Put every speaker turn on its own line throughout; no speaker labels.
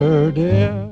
dear.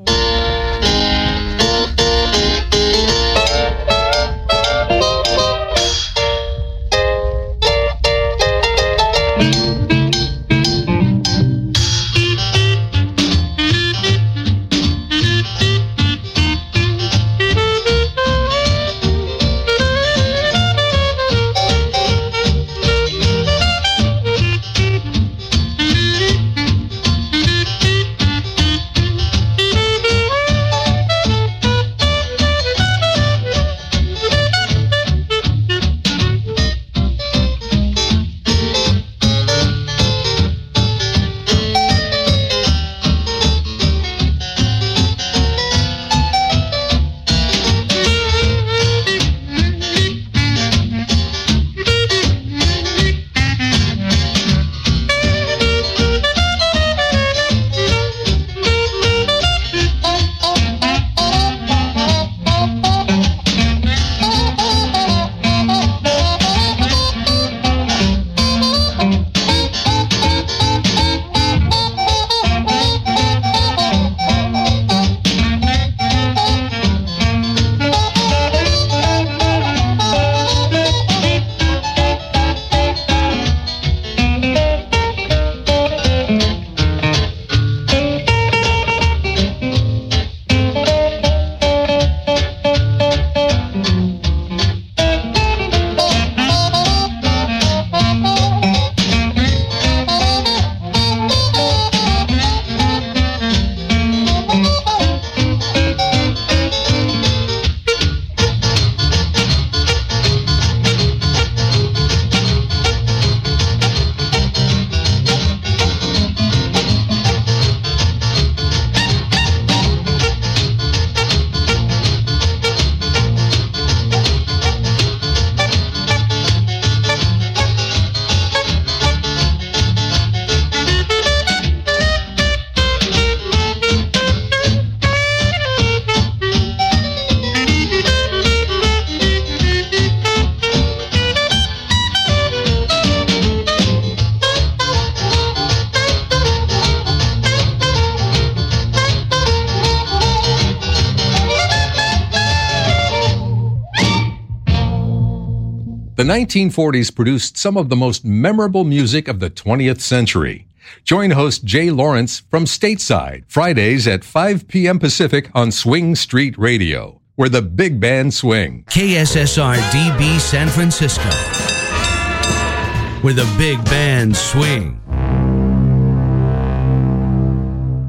The 1940s produced some of the most memorable music of the 20th century. Join host Jay Lawrence from Stateside, Fridays at 5 p.m. Pacific on Swing Street Radio, where the big band swing.
KSSR DB San Francisco, where the big band swing.